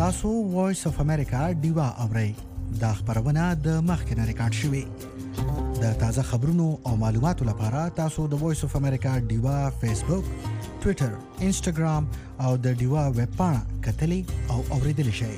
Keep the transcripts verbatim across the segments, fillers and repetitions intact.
تاسو وایس اف امریکا ډیوا اورئ. دا خبرونه د مخکې نه ریکارډ شوې. د تازه خبرونو او معلوماتو لپاره تاسو د وایس اف امریکا ډیوا فیسبوک، ټوئیټر، انسټاګرام او د ډیوا ویب پاڼه کتلی او اوریدلی شئ.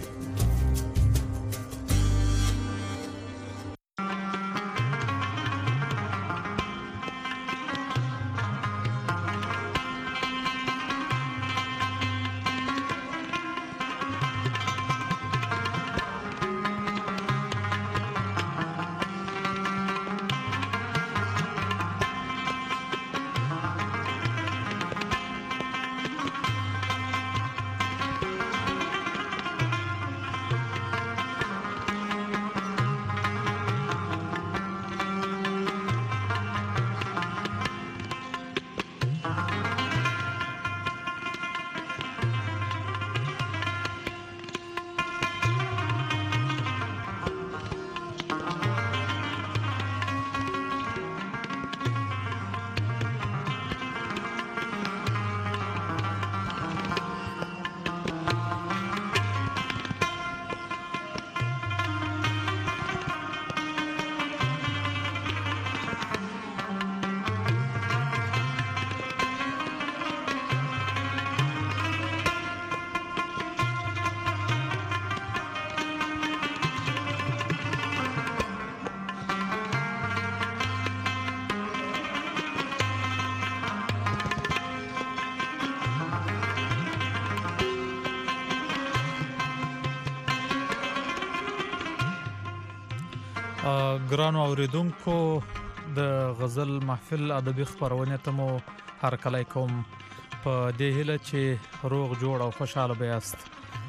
ګرانو اوریدونکو، د غزل محفل ادبي خبرونه ته مو هرکلی کوم په دې هیله چې روغ جوړ او خوشاله بیاست.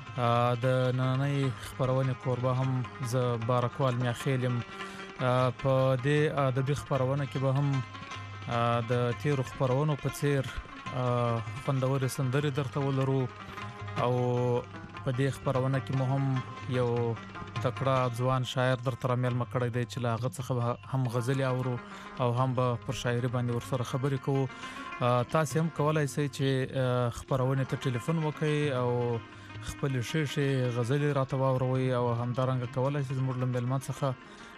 د نننۍ خبرونه کوربه هم ز بارکوال میاخیلم. په دې ادبي خبرونه کې به هم د تیرو خبرونو په څیر خوندور سندرې درته ولرو او په دې خبرونه کې مو هم یو تکړه ځوان شاعر درته رامیلمه کړی دی چې له هغه څخه هم غزلې اورو او هم به پر شاعري باندې ورسره خبرې کوو. تاسو هم کولای شئ چې خبرونه ته ټلیفون وکړئ او خپل شیشې غزلې راته واوروي او همدارنګه کولای شئ زموږ له میلمه څخه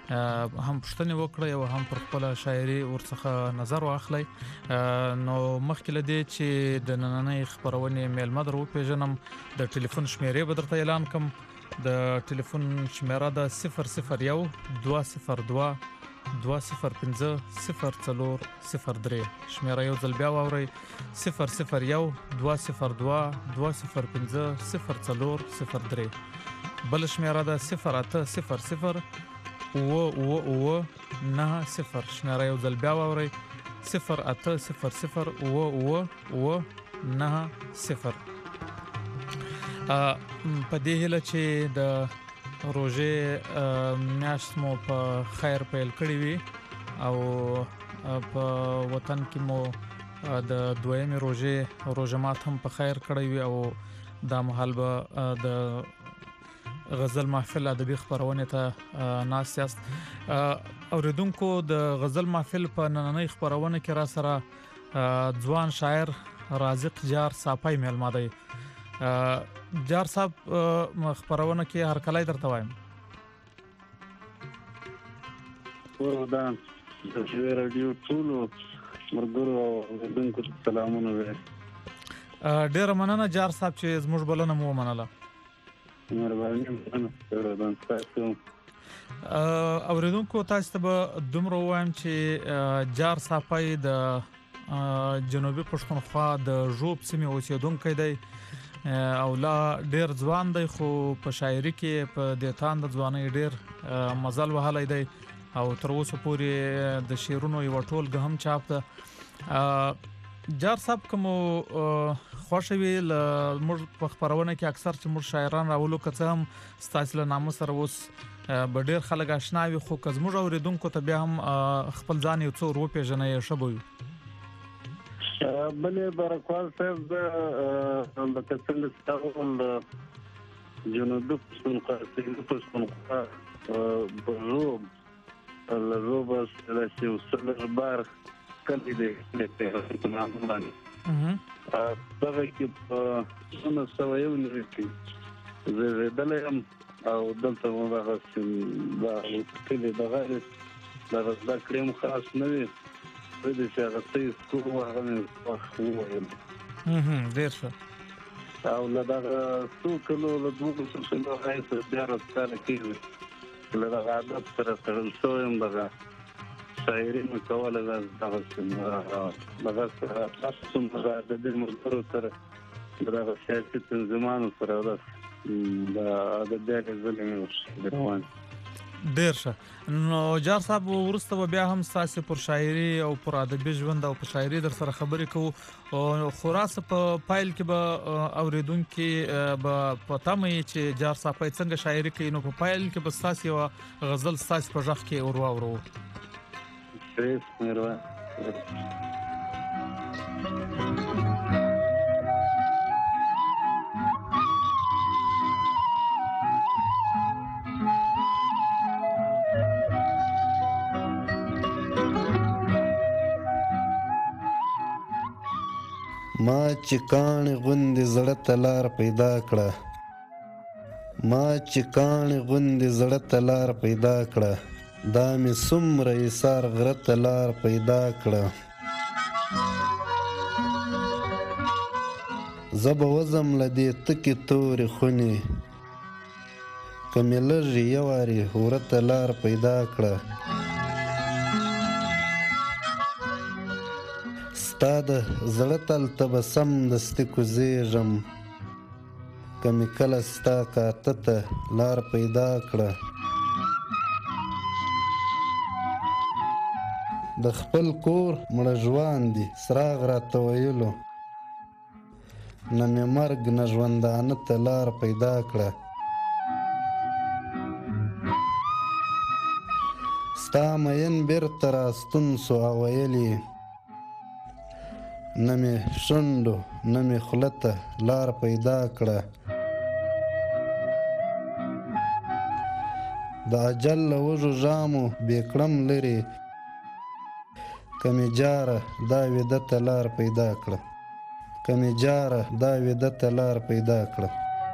هم پوښتنې وکړئ او هم پر خپل شاعري ورڅخه نظر واخلئ. نو مخکې له دې چې د نننۍ خبرونې میلمه در وپېژنم، د ټلیفون شمیرې به درته اعلان کړم. د ټلیفون شمیره ده صفر صفر یو دوه صفر دوه دوه صفر پنځه صفر څلور صفر درې. شمیره یو ځل بیا واورئ: صفر صفر یو دوه صفر دوه دوه صفر پنځه صفر څلور صفر درې. بل شمیره ده صفر اته صفر صفر اوه اوه اوه نه صفر. شمیره یو ځل بیا واورئ: صفر اته صفر صفر اوه اوه اوه نه صفر. په دې هیله چې د روژې میاشت مو په خیر پیل کړې وي او په وطن کې مو د دویمې روژې روژه مات هم په خیر کړی وي او دا مهال به د غزل محفل ادبي خبرونه ته ناست یاست. اوریدونکو، د غزل محفل په نننۍ خبرونه کې را سره ځوان شاعر رازق جار صافی میلمه دی. جار صاحب، خبرونه کې هرکلی درته وایم. وردا د رادیو ټولو مرګرو او اوریدونکو ته سلامونه وایم. ډیره مننه جار صاحب چې زموږ بلنه مو ومنله. مهرباني وکړئ. اوریدونکو، تاسو ته به دومره ووایم چې جار صافی د جنوبي پښتونخوا د ژوب سیمې اوسیدونکی دی او لا ډیر ځوان دی، خو په شاعري کې په دې تان د ځوانۍ ډیر مزل وهلی دی او تر اوسه پورې د شعرونو یو ټولګه هم چاپ ده. جار صاحب، کوم خوښ وي موږ په خبرونه کې اکثر چې موږ شاعران راولو، که څه هم ستاسو له نامه سره اوس به ډیر خلک آشنا وي، خو که زموږ اوریدونکو ته بیا هم خپل ځان یو څو ور وپېژنئ ښه به وي. بلې بارکوال صاحب، د لکه څنګه ستاسو جنوبي پښتونخوا سیمې پښتونخوا په ژوب له ژوبه داسې اوسلر بار کلي دی په نامه باندې. دغه کې په نولس سوه یو نوي کې زیږېدلی یم او دلته مو دغسې دا کلي دغه دغه زده کړې هم خاص نه وي پرېږدي چې هغه څه یې سکول و هغه مې خوښ وویل ډېر ښه او له دغه څو کلو له دوه کلو راهیسې بیا راته کاره کېږي له دغه عادت سره تړل شوی یم دغه شاعري مې کوله دغسې دغه تاسو هم دغه ادبي ملګرو سره د دغه سیاسي تنظیمانو سره ورځ د ادبیاتو ځلې مې روان ډېر ښه نو جار صاحب وروسته به بیا هم ستاسې پر شاعري او پر ادبي ژوند او په شاعري در سره خبرې کوو خو راسه په پایل کې به اورېدونکي به په تمه یې چې جار صاحب څنګه شاعري کوي نو په پایل کې به ستاسې یوه غزل ستاسې په غږ کې ور واورو ما چې کاڼې غوندې زړه ته لار پیدا کړه ما چې کاڼې غوندې زړه ته لار پیدا کړه دا مې څومره ایثار غره ته لار پیدا کړه زه به وځم له دې تکې تورې خونې که مې لږ یو وارې وره ته لار پیدا کړه ستا د زړه تل ته به سمدستي کوزېږم که مې کله ستا کاته ته لار پیدا کړه د خپل کور مړه ژوان دي څراغ راته ویلو نه مې مرګ نه ژوندانه ته لار پیدا کړه ستا مین بیرته راستون سو او ویلې نه مې شونډو نه مې خوله ته لار پیدا کړه د اجل له وږو ژامو بې کړم لرې که مې جاره دا ویده ته لار پیدا کړه که مې جاره دا ویده ته لار پیدا کړه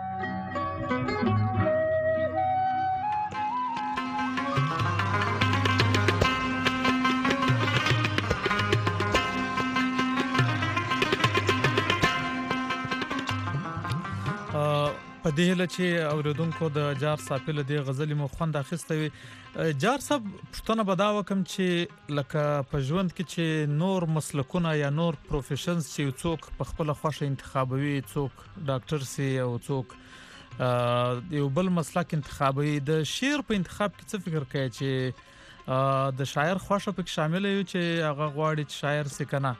په دې هیله چې اوریدونکو د جار صاحب له دې غزلې مو خوند اخیسته وي جار صاحب پښتنه به دا وکم چې لکه په ژوند کې چې نور مسلکونه یا نور پروفیشنز چې څوک په خپل خوښه انتخابوي څوک ډاکټر سي او څوک یو بل مسلک انتخابوي د شعر په انتخاب کې څه فکر کوي چې د شاعر خوښه پکې شامل وي چې هغه غواړي چې شاعر سي کنه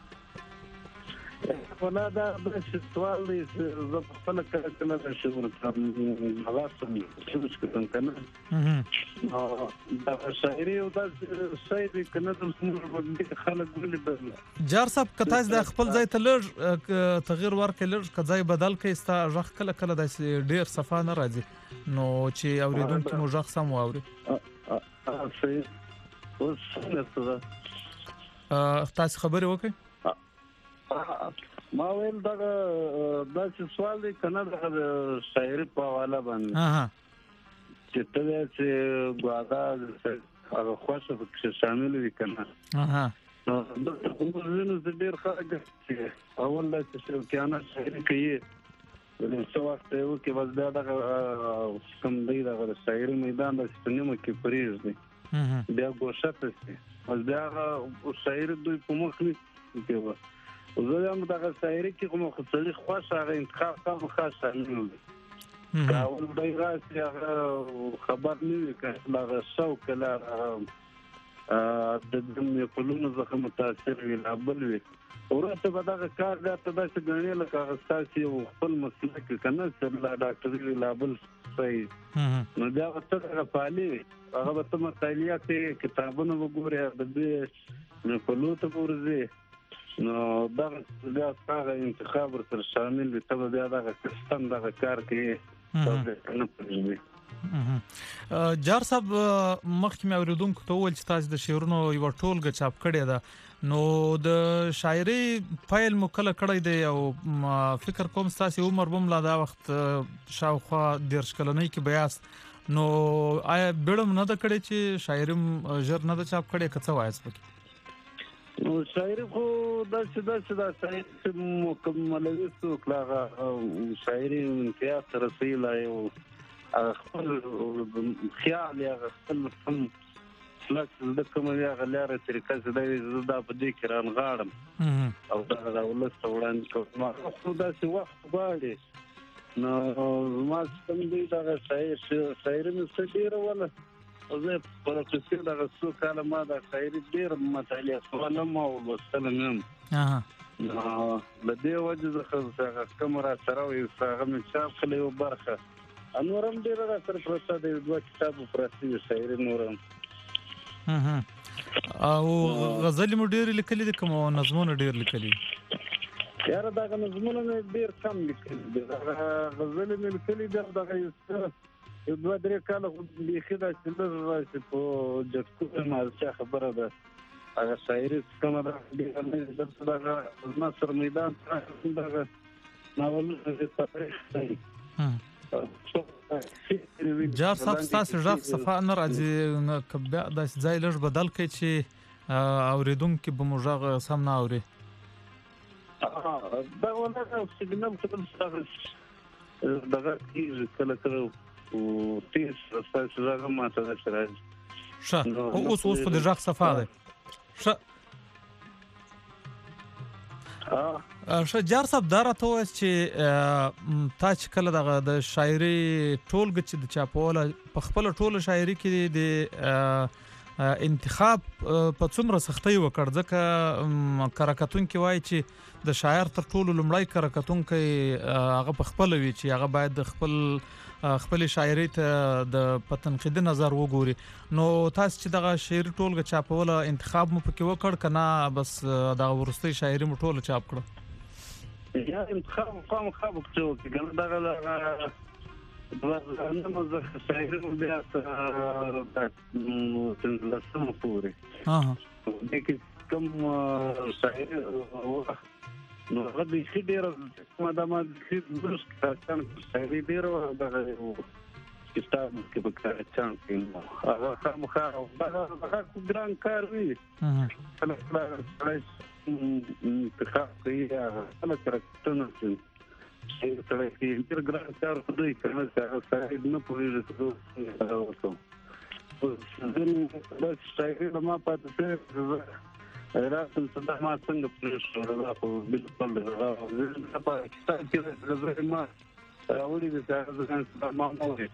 ولا دا بس سوال دی زه په خپل کله کله د شعر هغه سم چې کوم کنه دا شاعري او دا شاعري کنه د خلک ولې بدل جار صاحب کته د خپل ځای ته لږ تغییر ورکړي لږ کځای بدل کړي ستا ژغ کله کله د ډیر صفه نه راځي نو چې اوریدونکو مو ژغ سم واوري صحیح اوس څه تاسو خبرې وکړئ ما ویل دا دا چې سوال دی کنه د شاعري په حواله باندې چې ته چې غواړه هغه خوښه پکې شامل وي کنه نو د کومونو د ډیر خلک چې اول د شوکیانه شاعري کوي نو څو وخت یو کې بس دا د کوم دی د شاعري میدان د سپنیمه کې پریز دی بیا ګوښه پسې بس بیا شاعري دوی په مخ کې زه هم دغه شاعري کې کوم خصوصي خوښه هغه انتخاب کوم خاص شامل دی کاول دی راځي هغه خبر نه وي کله هغه شوق لا د دې په لونو ځکه متاثر وي لا بل وي ورته به دغه کار دا ته داسې ګڼي لکه هغه ستاسې یو خپل مسلک کنه چې لا ډاکټري وي لا بل صحیح نو بیا ورته هغه پالي هغه به ته مطالعات کتابونه وګورې د دې په لوته ورځي نو دا بیا هغه انتخاب ورته شامل وي ته بیا دغه سیستم دغه کار کوي ته نه پوهېږي جار صاحب مخکې مې اوریدونکو ته وویل چې تاسو د شعرونو یو ټولګه چاپ کړی ده نو د شاعري فایل مو کله کړی دی او فکر کوم تاسو عمر بم لا دا وخت شاوخوا دیرش کلنۍ کې بیاست نو آیا بیړم نه د کړی چې شاعرم ژر نه د چاپ کړی کڅ وایس پکې نو شاعري خو د څه د څه د شاعري مکملوي څو کلاغه شاعري امتیاز سره سیلا یو خپل خیال یا خپل فهم لکه د کومه یا غلاره طریقه زده زده په دې کې رانغاړم او دا د ولست وړاندې کوم خو دا څه وخت غواړي نو ما څنګه دی دا شاعر شاعر مې څه ولا او زه په تفسیر دا څو کاله ما دا شاعر ډیر مطالعه کوم او وسلم اها نو د دې وجه زه کوم را سره وي څنګه مې چاپ کړی او برخه انورم ډیر را سره پروسه د دوه کتابو پرستی شاعر نورم او غزل مو ډیر لیکلي دي کوم نظمونه ډیر لیکلي یاره دا نظمونه ډیر کم لیکلي غزل مې لیکلي دا د یو دوه درې کاله د خدا چې راځي په جټکو مالچا خبره ده هغه شاعر کومه ده د دغه نصر میدان دغه ناول د تفریح جار صاحب تاسو ژغ صفه نه راځي کبه د ځای لږ بدل کړي چې اوریدونکو به مو ژغ سم نه اوري دا ونه سیګنال څه څه دغه کیږي کله کله او تیز تاسو ژغ ماته راځي ښه اوس اوس په ژغ صفه ده ښه شجار صاحب دا راته وایي چې تا چې کله د شاعري ټولګه چې د چاپوله په خپل ټوله شاعري کې د انتخاب په څومره سختۍ وکړ ځکه کاراکتون کې وایي چې د شاعر تر ټولو لومړی کاراکتون کې هغه په خپل وی چې هغه باید د خپل خپل شاعري ته د پتنقیدي نظر وګوري نو تاسو چې دغه شعر ټولګه چاپوله انتخاب مو پکې وکړ کنه بس دا ورستۍ شاعري مو ټوله چاپ کړه یا انتخاب قام خاب کړو چې ګل دغه دغه نو مزه شاعري مو بیا څنګه لسمه پورې ها دغه کوم شاعر نو هغه د شي ډیر مدامه چې درس کارکان شاعري ډیر دغه کتاب کې په کار چان کې هغه کوم کار او هغه ګران کار وی کله کله انتخاب کوي هغه کارکتونه چې سره کې ډیر ګران کار کوي کنه چې هغه نه پوهیږي څه وکړو په دې شاعري ما پاتې راځم صدا ما څنګه پرېښو دا خو بالکل دا په کتاب کې راځي ما راوړي د ځان ما مو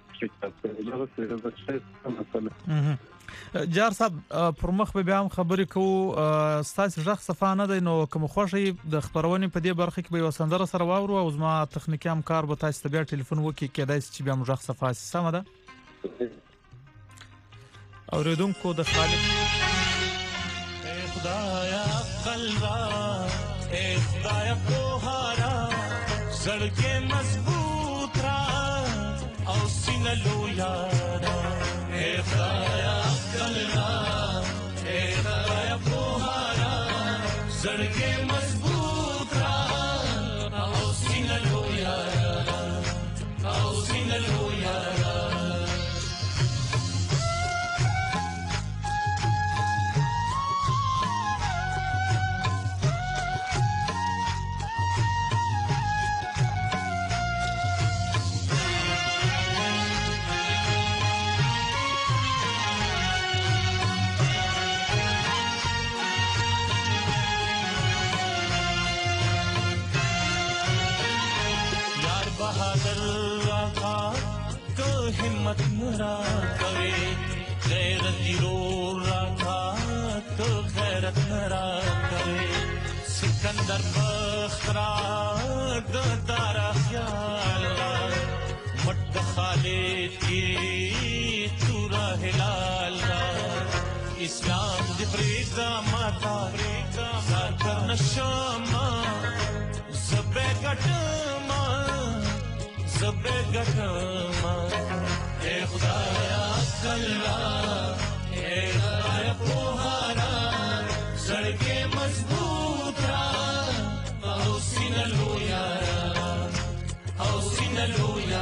چې جار صاحب پر مخ به بیا هم خبرې کوو ستاسو ژغ صفه نه دی نو کوم خوښي د خبرونې په دې برخه کې به وسندره سره واورو او زما تخنیکی همکار به تاسو ته بیا ټلیفون وکړي کېدای شي چې بیا ژغ صفه سم ده اوریدونکو د خالق خدایا قلبا اے خدایا پوهارا زړګې مضبوط را او سینه لویارا اے خدایا قلبا اے خدایا پوهارا زړګې مضبوط را او سینه لویارا او سینه لویارا हिम्मत मुरा करे गैरत रो रखा तो गैरत नरा करे सिकंदर बखरा द तारा ख्याल मट खालिद की तू रहलाल इस्लाम दी फ्रीदा माता साकर नशमा ज़बे गटमा ज़बे गटमा اے خدایا عقل را اے خدایا پوهارا زړګي مضبوط را او سینه لویا او سینه لویا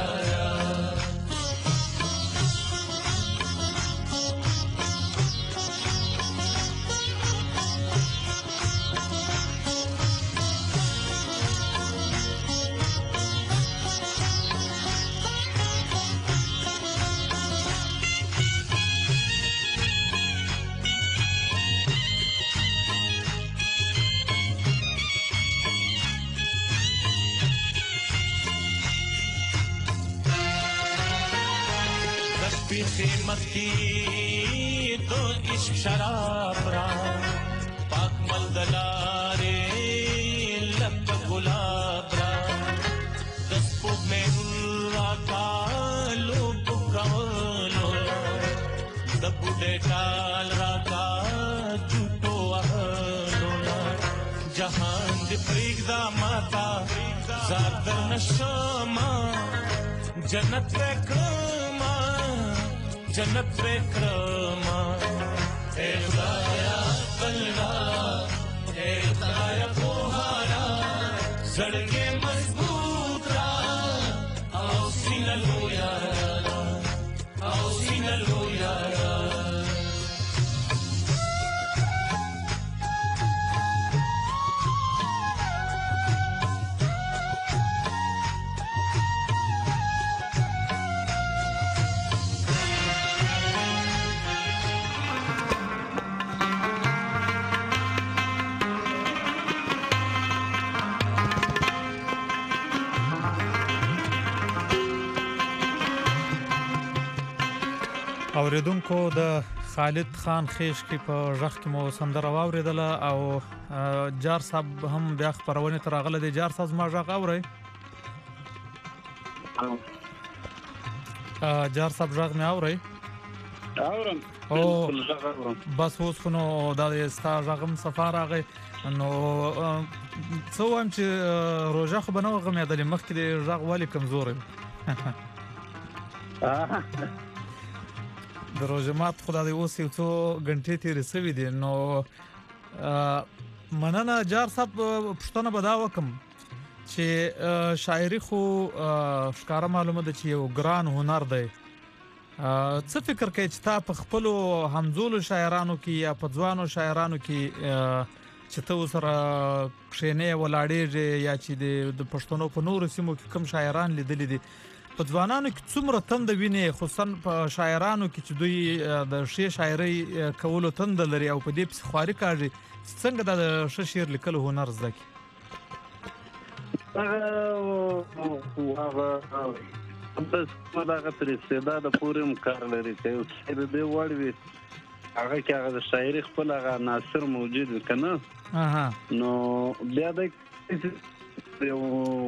خدمت کی تو عشق شراب را پاک ملدلارے لب گلاب را دسپو میں را کالو بکولو دبو ڈیٹال را کا جوٹو اہلو جہان دی پریگ دا ماتا زادر نشما جنت وکرما جنت وکرما اے خدایا بلوا اے خدایا پوهارا زړګي مضبوط را او سینه لویا او سینه لویا اوریدونکو د خالد خان خیش کی په ژغ کې مو سندره واوریدله او جار صاحب هم بیا خبرونه تر غله دي جار صاحب ما ژغ اوري جار صاحب ژغ مې اوري اورم او بس اوس نو دا ستا ژغم سفر راغی نو څو هم چې روزه خو بنو غمې د مخکې د ژغ والی کمزوري د روزمات خدای اوس یو څو غنټې تیرې سوي دي نو مننه جار صاحب پښتنه بدا وکم چې شاعري خو ښکارا معلومه ده چې یو ګران هنر دی څه فکر کوي چې تا په خپل همزولو شاعرانو کې یا په ځوانو شاعرانو کې چې ته سره کښینې ولاړېږي یا چې د پښتنو په نورو سیمو کې کوم شاعران لیدلې دي په ځوانانو کې څومره تند ویني خصوصا په شاعرانو کې چې دوی د ښه شاعري کولو تند لري او په دې پس خواري کوي څنګه د ښه شعر لیکلو هنر زده کی هغه هغه بس مداغه تر استعداد پورې مکار لري چې د دې وړوي هغه کې هغه شاعري خپل هغه ناصر موجود کنه اها نو بیا د یو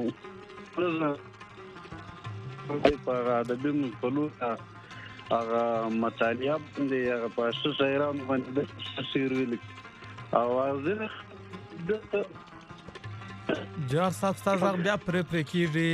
په ادبي مقولو هغه مطالعه باندې هغه پښتو شاعرانو باندې د شعر ویل او ځینې جار صاحب تاسو بیا پرې پرې کیږي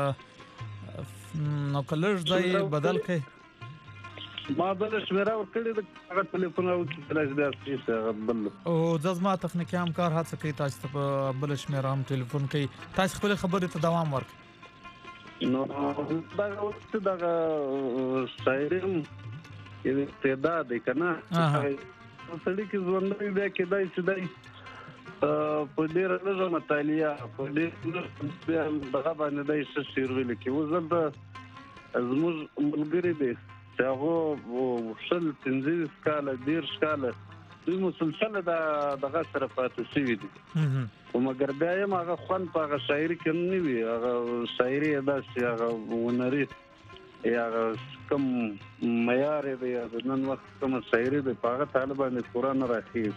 نو کلر ځای بدل کړي ما بل شمیره ورکړی د هغه ټلیفون او کې تلاش بیا څه بل او ځما تخنیکی همکار هڅه کوي تاسو ته بل شمیره هم ټلیفون کوي تاسو خپل خبرې ته دوام ورکړئ نو دا وخت دا شاعرم یو استعداد کنه سړی کې ژوند دی کې دای چې دای په ډیر لږه مطالعه په ډیر بیا دغه باندې دای څه شعر ویل کې وزل د زموږ ملګری دی چې هغه وصل تنظیم سکاله ډیر سکاله دوی مسلسل دا دغه سره پاتې شوی دي او مګر بیا یې هغه خوان په هغه شاعري کې نه وي هغه شاعري داسې هغه ونري یا کوم معیار دی د نن وخت کوم شاعري دی په هغه طالبانو قرآن راخي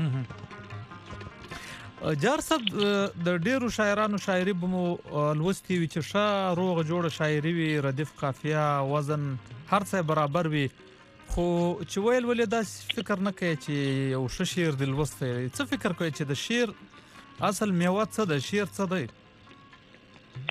جار صاحب د ډیرو شاعرانو شاعري بمو لوستي وي چې ښه روغ جوړ شاعري وي ردیف قافیه وزن هر څه برابر وي خو چې ویل ولې دا فکر نه کوي چې یو ښه شعر د لوست څه فکر کوي چې د شعر اصل میوه څه د شعر څه دی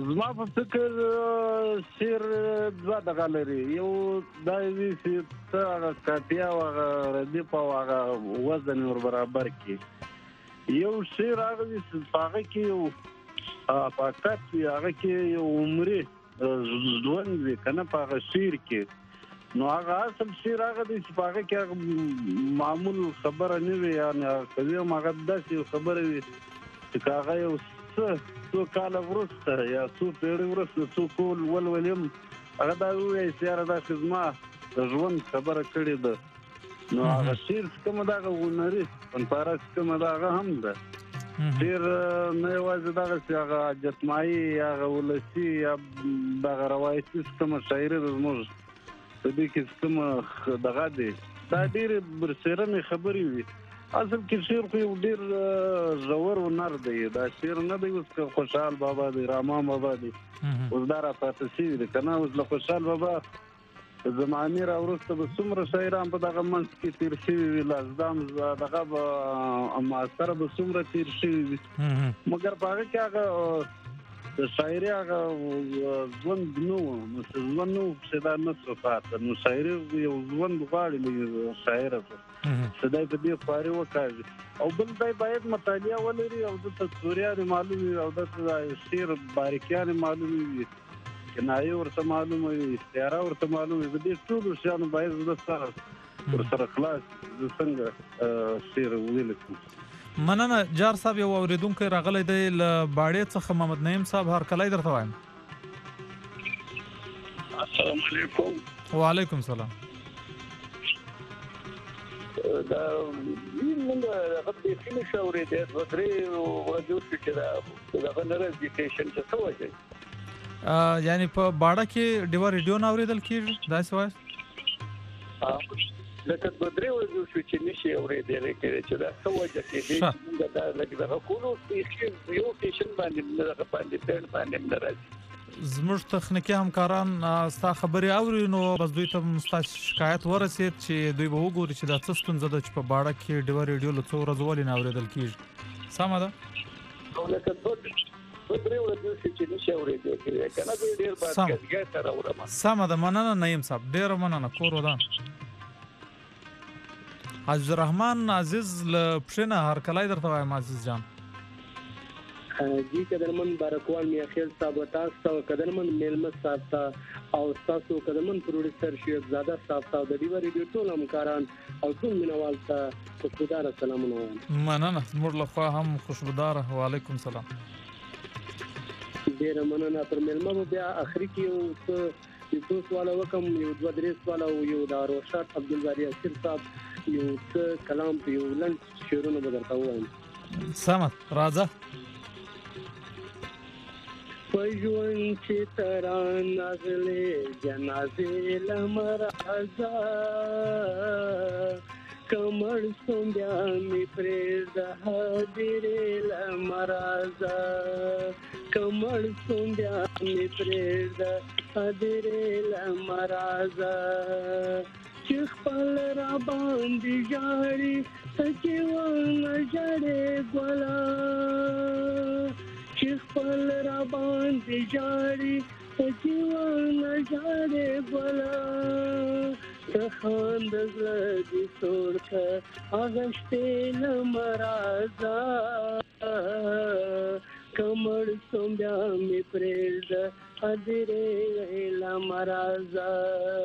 زما په فکر شعر دوه دغه لري، یو دا وي چې ته هغه قافیه او هغه ردیف او هغه وزن ور برابر کړي. یو شعر هغه وي چې په هغه کې یو فقط وي، هغه کې یو عمري ژوند وي که نه په هغه شعر کې. نو هغه اصل شعر هغه دی چې په هغه کې هغه معمول خبره نه وي، یعنې که وي هم هغه داسې یو خبره وي چې که هغه یو څه څو کاله وروسته یا څو پیړۍ وروسته څو کول ولولم هغه دا ووایي چې یاره داسې زما د ژوند خبره کړې ده. نو هغه شعر چې کومه ده هغه هنري فنپاره چې کومه ده هغه هم ده. شعر نه یوازې دغسې هغه حاجتمایي یا هغه ولسي یا دغه روایتي چې کومه شاعري ده زموږ په دې کې چې کومه دغه دی دا ډېرې برسېرنې خبرې وي. اصل کې شعر خو یو ډېر ژور هنر دی. دا شعر نه دی اوس که خوشحال بابا دی، رحمان بابا دی، اوس دا راپاتې شوي دی که نه. اوس له خوشحال بابا زمانې را وروسته به څومره شاعران په دغه منځ کې تېر شوي وي، لازدام دغه به معاصره به څومره تېر شوي وي، مګر په هغه کې هغه د شاعري هغه ژوند نه و. نو چې ژوند نه و پسې دا نه څه پاته. نو شاعري یو ژوند غواړي شاعره چې دی په دې خواري وکاږي. او بل دی باید مطالعه ولري او دته توریانې معلوم وي او دته شعر باریکیانې معلومې وي، کنایې ورته معلومه وي، استعاره ورته معلومه وي. په دې ټولو شیانو باید زه سره ورسره خلاص زه څنګه شعر ولیکم. مننه جار صاحب. یو اورېدونکی راغلی دی له باړې څخه، محمد نعیم صاحب، هرکلی درته وایم. السلام علیکم. وعلیکم سلام. دا موږ هغه بیخي نه شو اورېدی، دوه درې ورځې وشوې چې دا دغه نه راځي سټیشن چې څه وجه یعنې په باړه کې ډیوه ریډیو نه اورېدل کېږي داسې وایاست؟ لکه دوه درې ورځې وشوې چې نه شي اورېدلی کېدی چې دا څه وجه کېدی موږ دا لږ دغه کولو بیخي یو سټیشن باندې دغه باندې بینډ باندې نه راځي. زموږ تخنیکي همکاران ستا خبرې اوري، نو بس دوی ته ستا شکایت ورسېد چې دوی به وګوري چې دا څه ستونزه ده چې په باړه کې ډیوه ریډیو له څو ورځو ولې نه اورېدل کېږي. سمه ده؟ لکه دوه درې ورځې وشوې چې نه شي اورېدلی کېدی که نه زه ډېر بادګۍ ته راوړم. سمه ده، مننه نعیم صاحب، ډېره مننه. کور ودان. عزیز الرحمن عزیز له پښې نه هرکلی درته وایم عزیز جان. جی قدرمن بارکوال میا خیل صاحب تاسو ته قدرمن میلمه صاحب ته او تاسو قدرمن پروډوسر شیخ زاده صاحب ته د ډیو ریډیو ټول همکاران او ټول مینوال ته خوشبودار سلامونه وایم. مننه زموږ له خوا هم خوشبودار. وعلیکم سلام. ډیره مننه. پر میلمه بیا اخري کې یو څه یو سوال وکم، یو دوه درې سوال او یو د روشات عبدالباری اسیر صاحب یو څه کلام په یو لنډ شعرونه به درته ووایم. سمه راځه. پژوند چې تران نغلې جنازې لمرازا کمر سوم بیا می پرېږده حاضرې لمرازا کمر سوم بیا می پرېږده حاضرې لمرازا چې خپل را باندې ژاړي سچې ونه ژړې ګولا چې خپل را باندې ژاړي سچې ونه ژړې ګولا ته خاند زړه دې سوړ که اغشتې لمرازا کمر سوم بیا مې پرېږده حاضرې لمرازا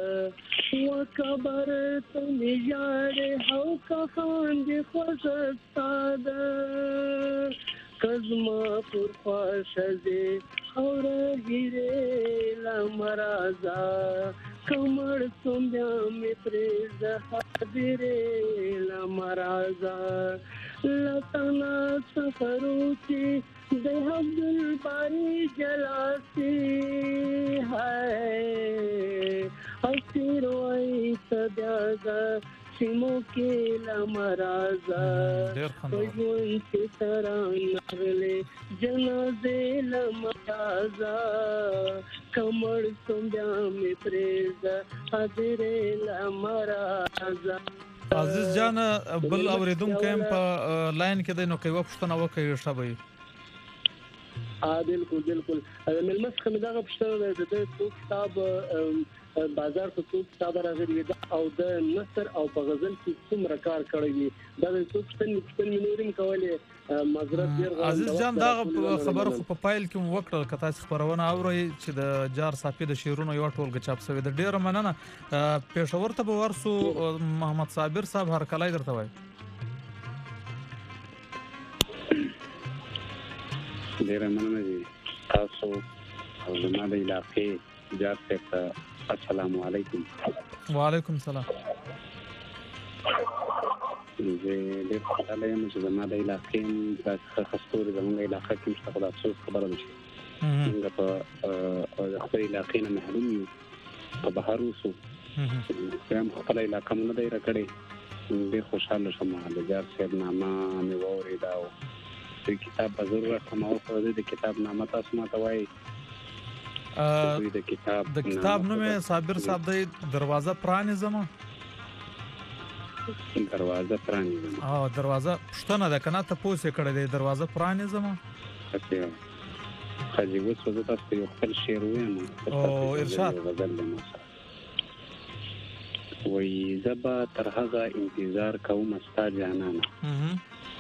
وکبر ته مې ژاړې او که خاندې خوږه ستا ده که زما پر خوا ښځې خوره هیرې لمرازا کمر سوم بیا مې پرېږده حاضرې لمرازا له تنا څخه روچې د عبدالباری جلاسي ہے اسیر وای سبیازا سیمو کې لمرازا پژوند چې تران نغلې جنازې لمرازا کمر سوم بیا مې پرېږده حاضرې لمرازا. عزیز جان بل اوریدونکی هم په لاین کې دی، نو که یوه پوښتنه وکړئ ښه به وي. ا بالکل بالکل ملمس خمدغه پښتنه د دې کتاب بازار ته څو کتاب راغلي او د نثر او په غزل کې څومره کار کړی دا د څو پښتني پښتني نورم کولې معذرت ډیر عزیز جان دا خبر خو په پایل کې وکړل کته خبرونه اوري چې د جار صافي د شیرونو یو ټولګه چاپ شوی د ډیر مننه پېښور ته به ورسو محمد صابر صاحب هر کله درته وای ډیر مننه دي تاسو او زما د علاقې جار ته السلام علیکم وعلیکم السلام زه د خپل یم چې زما د علاقې د خستور زموږ علاقې کې مشتغل افسوس خبره ده موږ په خپل علاقې نه محروم یو په بهر اوسو هم خپل علاقې نه دی راکړی ډېر خوشاله شوم د جار صاحب نامه مې واورېده او د کتاب په ضرورت هم او د کتاب نامه تاسو ماته وایي د کتاب د کتاب نوم صابر صاحب د دروازه پرانیزم دروازه پرانیزم او دروازه پښتنه ده کنه ته پوسې کړې د دروازه پرانیزم اچھا خاجي وڅ وځه تاسو یو خپل شعر وایم او ارشاد وای زبا تر هغه انتظار کوم استا جانانا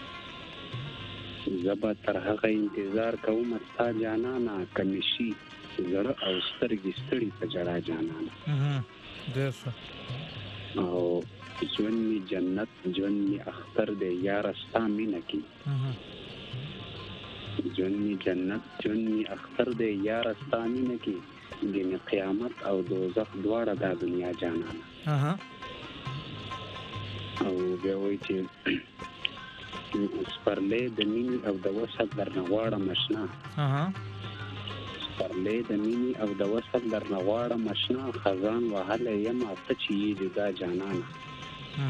زبا تر هغه انتظار کوم استا جانانا کمشي زړه او سترګې ستړي په جړا جانانا ډېر ښه او ژوند می جنت ژوند می اختر دی یار ستا مینه کې ژوند می جنت ژوند می اختر دی یار ستا مینه کې د قیامت او دوزخ دواړه د دنیا جانانا او بیا وایي چې سپرلې د مینې او د وصل درنه غواړم اشنا پرلې د مینې او د وصل درنه غواړم اشنا خزان وهلی یم ته چې یې جدا جانانه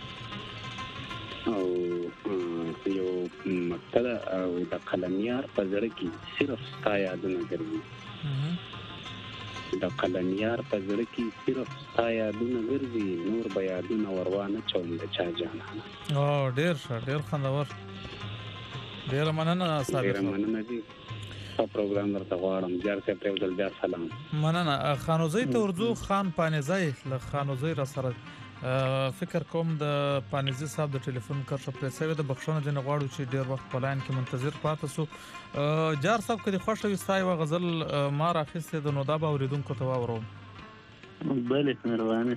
او یو مقتله او د قلمیار په زړه کې صرف ستا یادونه ګرځي د قلمیار په زړه کې صرف ستا یادونه ګرځي نور به یادونه وروانه چوم د چا جانانه او ډېر ښه ډېر خوندور ډېر مننه صاحب ډېر مننه دي په پروګرام درته غواړم جار ته په ځل بیا سلام مننه خانوزی ته ورځو خان پانیزی له خانوزی را سره فکر کوم د پانیزی صاحب د ټلیفون کړه په سوي د بخښنه جن غواړو چې ډیر وخت په لاین کې منتظر پاتې سو جار صاحب کدي خوښ وستای و غزل ما راخسته د نوداب اوریدونکو ته وورو بله مهرباني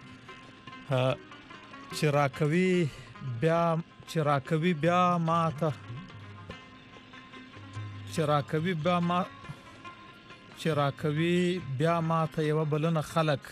چې راکوي بیا چې راکوي بیا ماته چراکوي بیا ما چراکوي بیا ما ته یو بلنه خلق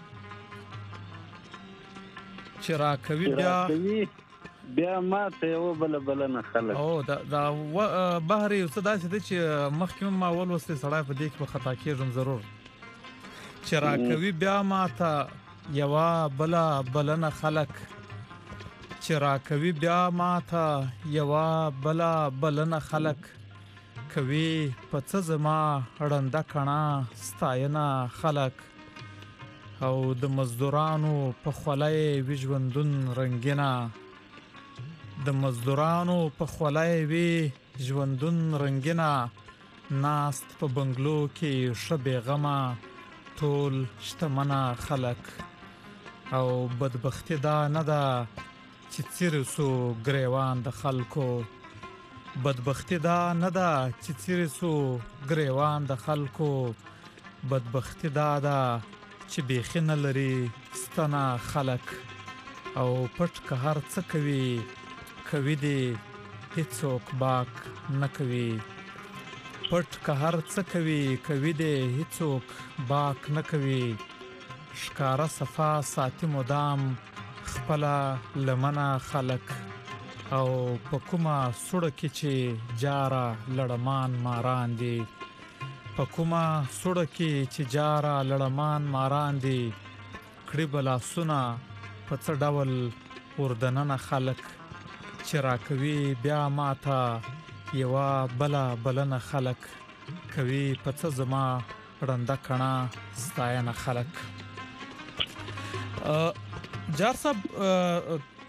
چراکوي بیا بیا ما ته یو بل بلنه خلق او دا دا بهر یو څه داسې دي چې مخکې ما ول وسته سړی په دې کې په خطا کېږم ضرور چراکوي بیا ما ته یو بل بلنه خلق چراکوي بیا ما ته یو بل بلنه خلق کوي په څه زما رنده کڼا ستاینه خلق او د مزدورانو په خولای وی ژوندون رنگینا د مزدورانو په خولای وی ژوندون رنگینا ناست په بنگلو کې شبي غما ټول شتمنه خلق او بدبختی دا نه ده چې چیرسو گریوان د خلکو بدبختی دا نه ده چې چیرسو گریوان د خلکو بدبختی دا ده چې بیخي نه لري ستنه خلک او پټ که هر څه کوي کوي دی هیڅوک باک نه کوي پټ که هر څه کوي کوي دی هیڅوک باک نه کوي ښکاره صفا ساتي مدام خپله لمنه خلک او په کومه سوړه کې چې جاره لړمان ماران دي په کومه سوړه کې چې جاره لړمان ماران دي کړي بلاسونه په څه ډول وردننه خلک چې راکوي بیا ماته یوه بله بلنه خلک کوي په څه زما رنده کڼه ستاینه خلک جار صاحب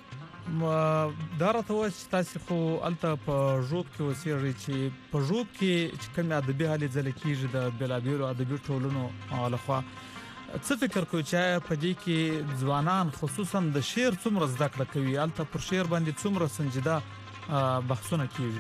دا راته وایي چې تاسو خو هلته په ژوب کې اوسېږئ چې په ژوب کې چې کومې ادبي هلې ځلې کېږي د بېلابېلو ادبي ټولنو لخوا څه فکر کوئ چې په دې کې ځوانان خصوصا د شعر څومره زده کړه کوي هلته پر شعر باندې څومره سنجیده بحثونه کېږي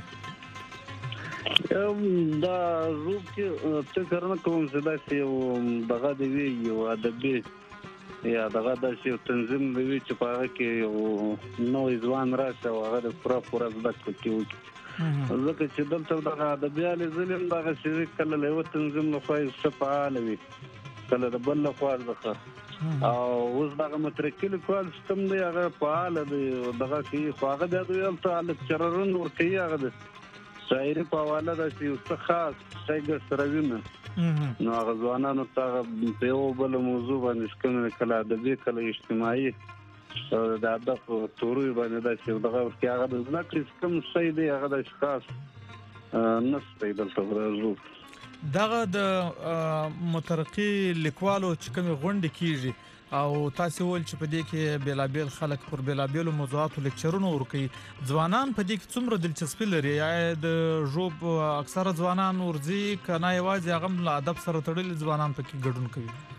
دا ژوب کې فکر نه کوم چې داسې یو دغه دی وي یو ادبي یا دغه داسې یو تنظیم دی وي چې په هغه کې یو نوی ځوان راشي او هغه د پوره پوره زده کړه کې وکړي ځکه چې دلته دغه ادبي هلې ځلې هم دغسې کله له یوه تنظیم لخوا یې ښه فعاله وي کله د بل لخوا څخه او اوس دغه مترقي لیکوال سیستم دی هغه فعاله دی دغه کوي خو هغه بیا دوی هلته لکچررونه ورکوي هغه د شاعري په حواله داسې یو څه خاص شی ګرسره وینه نو هغه ځوانانو ته هغه په یو بله موضوع باندې کوم کله ادبي کله اجتماعي د ادب توروي باندې داسې یو دغه ورکوي هغه د زده کړې کوم شی دی هغه داسې خاص نشته دلته ورځو دغه د مترقي لیکوالو چې کومې غونډې کېږي او تاسو ول چې په دې کې بیلابیل خلک پر بیلابیلو موضوعاتو لیکچرونه ورکوي ځوانان په دې کې څومره دلچسپي لري یا د ژوب اکثره ځوانان ورځي که نه یوازې هغه له ادب سره تړلي ځوانان پکې ګډون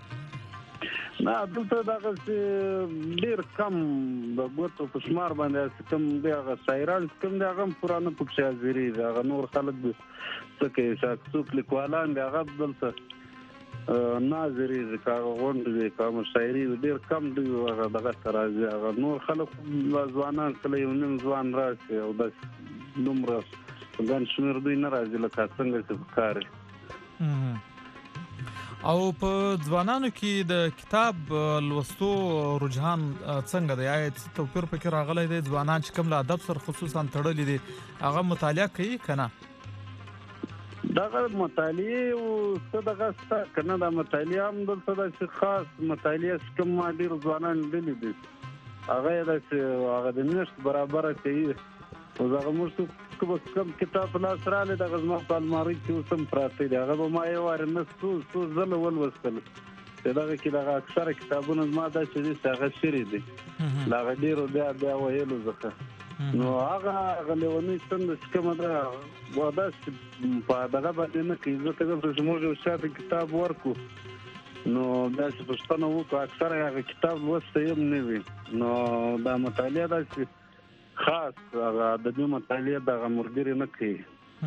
کوي نه دلته دغه ډیر کم د ګوتو په شمار باندې کم دی هغه شاعران کم دی هغه پوره نه پکې حاضرېږي هغه نور خلک دي څه کوي څوک لیکوالان دي هغه دلته ناظري ځکه غونډې دي کوم شاعري ډیر کم دی هغه دغه ته راځي هغه نور خلک ځوانان کله یو نیم ځوان راشي او داسې دومره ګڼ شمېر دوی نه راځي لکه څنګه چې پکار او په ځوانانو کې د کتاب لوستو رجحان څنګه دی آیا توپیر پکې راغلی دی ځوانان چې کوم له ادب سره خصوصا تړلي دي هغه مطالعه کوي که نه دغه مطالعه او څه دغه شته که نه دا مطالعه هم دلته داسې خاص مطالعه چې کوم ما ډېر ځوانان لیدلي دي هغه یې داسې هغه د میاشت برابره کوي اوس هغه موږ کوم کتاب په لاس راغلی دغه زما په المارۍ کې اوس هم پراته دي هغه به ما یو وارې نه څو څو ځله ولوستل چې دغه کې دغه اکثره کتابونه زما داسې دي چې هغه شري دي له هغه ډېرو بیا بیا ویلو څخه نو هغه هغه لیونۍ څنډه چې کومه ده داسې په دغه باندې نه کوي ځکه چې موږ یو چا ته کتاب ورکړو نو بیا چې پوښتنه وکړو اکثره هغه کتاب لوستی هم نه وي نو دا مطالعه داسې خاص هغه ادبي مطالعه دغه ملګري نه کوي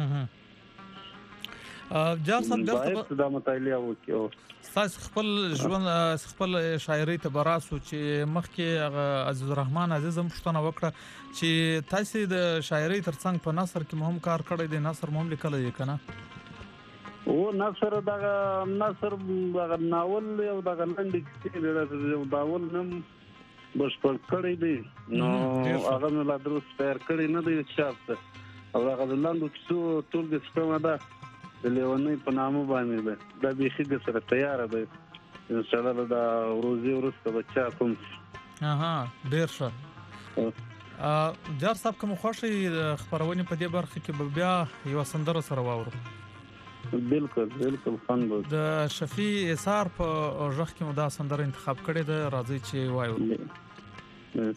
جار صاحب باید دا مطالعه وکړو تاسو خپل ژوند خپل شاعري ته براسو چې مخکې هغه عزیز الرحمن عزیز هم پوښتنه وکړه چې تاسو د شاعري ترڅنګ په نثر کې مهم کار کړی دی نثر مهم لیکلی دی که نه او نثر دغه نثر دغه ناول یو دغه لنډې کیسې دی یو ناول نم بشپړ کړی دی نو هغه مې لا درست تیار کړی نه دی چاپ ته او هغه د لنډو کیسو ټولګه چې کومه ده د لیونۍ په نامه باندې ده دا بیخي د سره تیاره ده انشاءالله دا ورځې وروسته به چاپ هم شي اها ډېر ښه جار صاحب که مو خوښ وي د خپرونې په دې برخه کې به بیا یوه سندره سره واورو بالکل بالکل خوند به د شفیع ایثار په غږ کې مو دا سندره انتخاب کړې ده راځئ چې وایو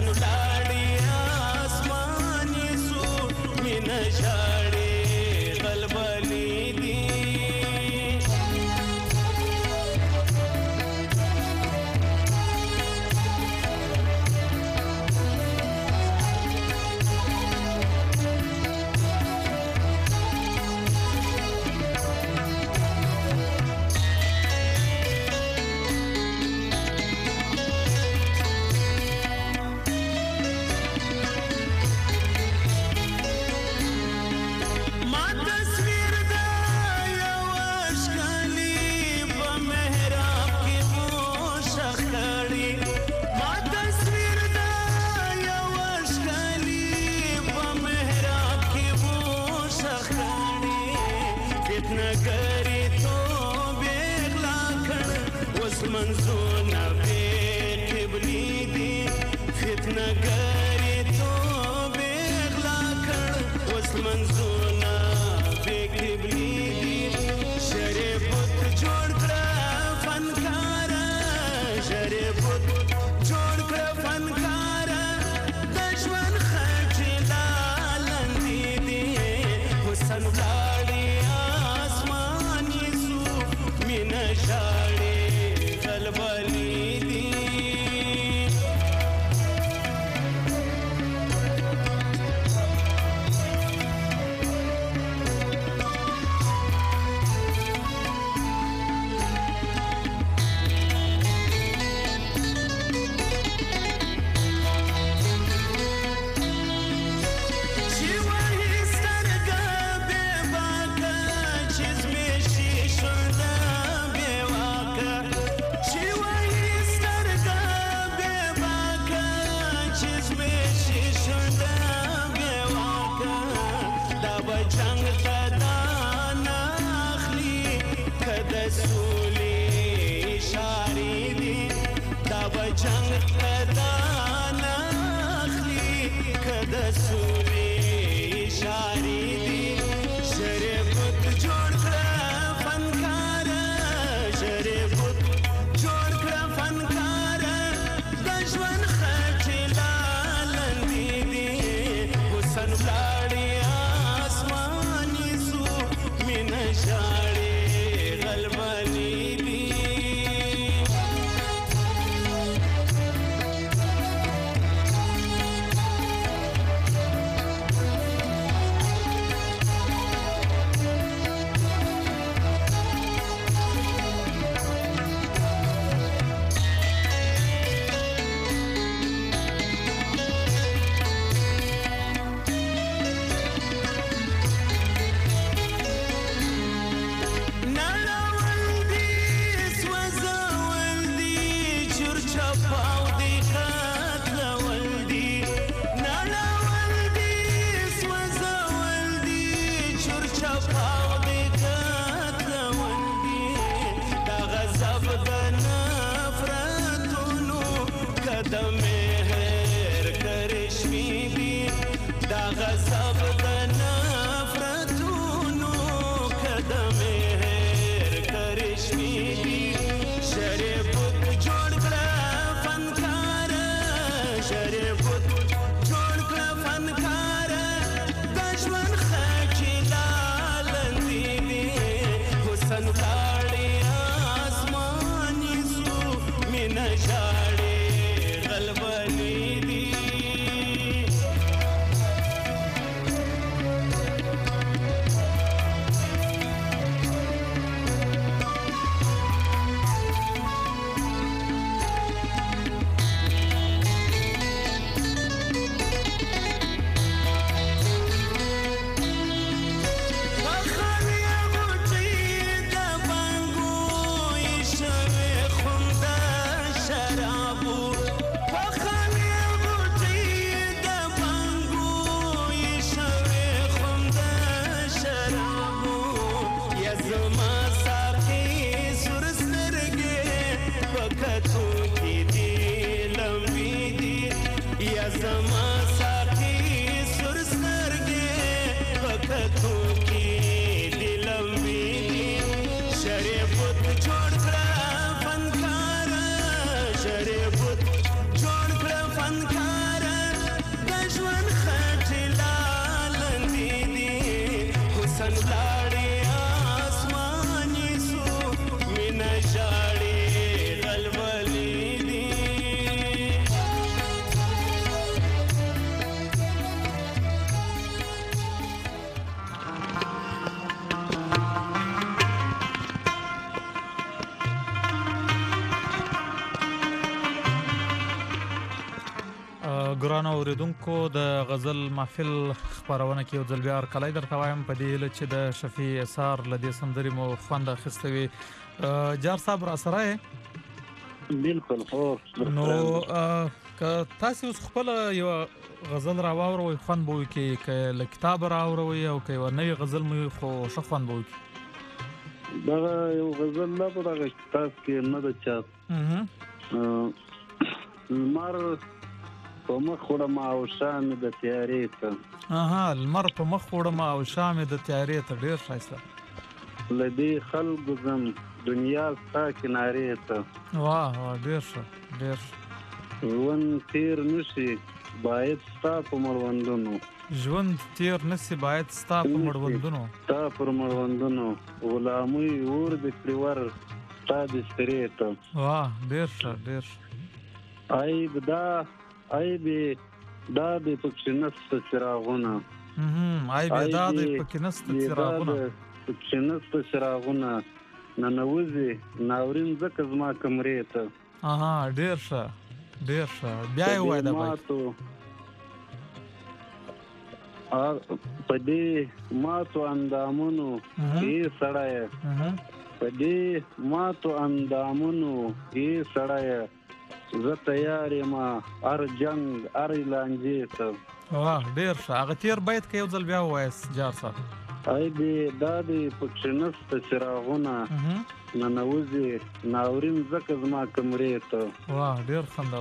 ژړې منزونه بې قبلي دي فتنه ګرې توبې غلا کړ اوس منزونه بې قبلي دي شرې بت جوړ کړه فنکاره شرې بت جوړ کړه فنکاره د ژوند خټې لالندې دي حسن ولاړې آسمان یې سو مینه ژاړې غلبلې دي ګرانو اوریدونکو د غزل محفل خبرونه کې یو ځل بیا کلای درته وایم په دې لچ د شفیع اثار لدې سندري مو خوند اخستوي جار صاحب را سره بالکل خو نو که تاسو خپل یو غزل را واوروي خوند بو کې ک له کتاب را واوروي او کې نوې غزل مو خو ښه خوند بو کې دا یو غزل لا په دغه کتاب کې نه ده چاپ لمر په مخ وړم او شا مې د تیارې ته اها لمر په مخ وړم او شا مې د تیارې ته ډېر ښایسته له دې خلکو ځم دنیا ستا کنارې ته واه واه ډېر ښه ډېر ښه ژوند تیر نشي باید ستا په مړوندونو ژوند تیر نشي باید ستا په مړوندونو ستا پر مړوندونو غلامي اور د کړور ستا د سترې ته واه ډېر ښه ډېر ښه عیب دا عیب دا د پکې نسته څراغونه عیب دا د پکې نسته څراغونه پکې نسته څراغونه ننوځي ناورین ځکه زما کمرې ته اها ډېر ښه ډېر ښه بیا یې ووایه دا بیت په دې ماتو اندامونو یې سړی په دې ماتو اندامونو یې سړی زه تیار یم هر جنګ هر لانجې ته واه ډېر ښه هغه تېر بیت که یو ځل بیا ووایاست جار صاحب ای دې دا دې پکې نسته څراغونه ننوځي ناورین ځکه زما کمرې ته واه ډېر خوندور